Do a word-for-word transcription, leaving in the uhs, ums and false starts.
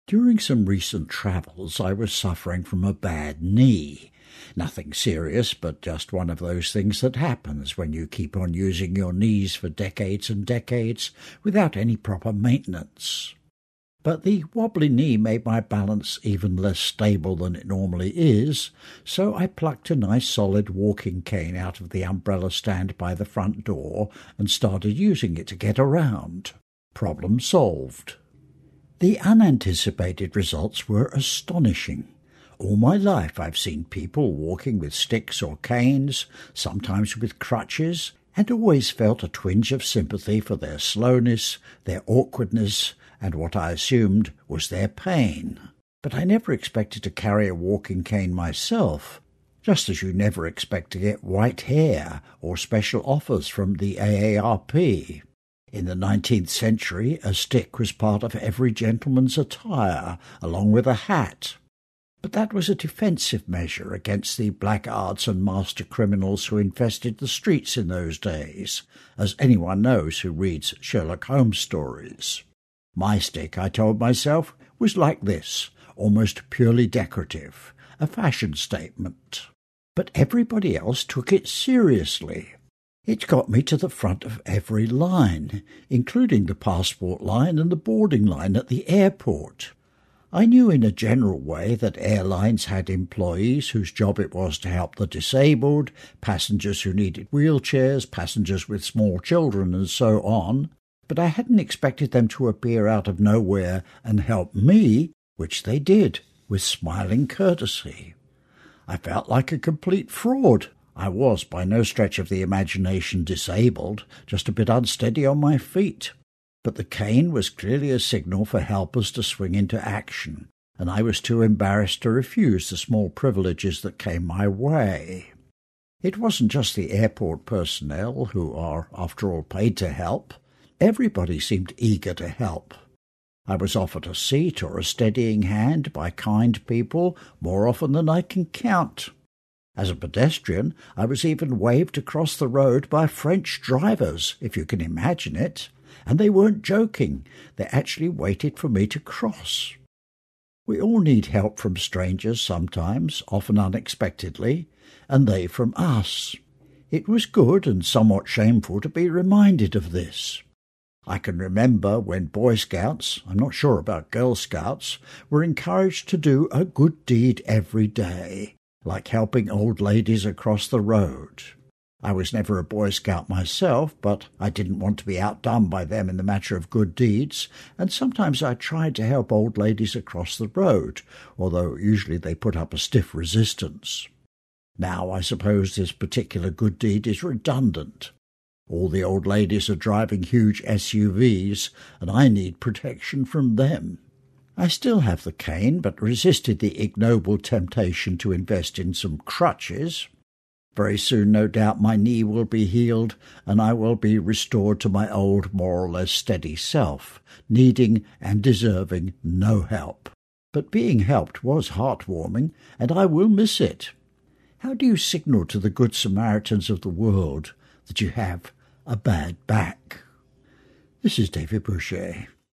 During some recent travels, I was suffering from a bad knee. Nothing serious, but just one of those things that happens when you keep on using your knees for decades and decades without any proper maintenance. But the wobbly knee made my balance even less stable than it normally is, so I plucked a nice solid walking cane out of the umbrella stand by the front door and started using it to get around. Problem solved. The unanticipated results were astonishing. All my life I've seen people walking with sticks or canes, sometimes with crutches, and always felt a twinge of sympathy for their slowness, their awkwardness, and what I assumed was their pain. But I never expected to carry a walking cane myself, just as you never expect to get white hair or special offers from the A A R P. In the nineteenth century, a stick was part of every gentleman's attire, along with a hat. But that was a defensive measure against the blackguards and master criminals who infested the streets in those days, as anyone knows who reads Sherlock Holmes stories. My stick, I told myself, was like this, almost purely decorative, a fashion statement. But everybody else took it seriously. It got me to the front of every line, including the passport line and the boarding line at the airport. I knew in a general way that airlines had employees whose job it was to help the disabled, passengers who needed wheelchairs, passengers with small children, and so on, but I hadn't expected them to appear out of nowhere and help me, which they did, with smiling courtesy. I felt like a complete fraud. I was by no stretch of the imagination disabled, just a bit unsteady on my feet. But the cane was clearly a signal for helpers to swing into action, and I was too embarrassed to refuse the small privileges that came my way. It wasn't just the airport personnel, who are, after all, paid to help. Everybody seemed eager to help. I was offered a seat or a steadying hand by kind people more often than I can count. As a pedestrian, I was even waved across the road by French drivers, if you can imagine it. And they weren't joking. They actually waited for me to cross. We all need help from strangers sometimes, often unexpectedly, and they from us. It was good and somewhat shameful to be reminded of this. I can remember when Boy Scouts, I'm not sure about Girl Scouts, were encouraged to do a good deed every day, like helping old ladies across the road. I was never a Boy Scout myself, but I didn't want to be outdone by them in the matter of good deeds, and sometimes I tried to help old ladies across the road, although usually they put up a stiff resistance. Now I suppose this particular good deed is redundant. All the old ladies are driving huge S U Vs, and I need protection from them. I still have the cane, but resisted the ignoble temptation to invest in some crutches. Very soon, no doubt, my knee will be healed, and I will be restored to my old, more or less steady self, needing and deserving no help. But being helped was heartwarming, and I will miss it. How do you signal to the good Samaritans of the world that you have a bad back? This is David Boucher.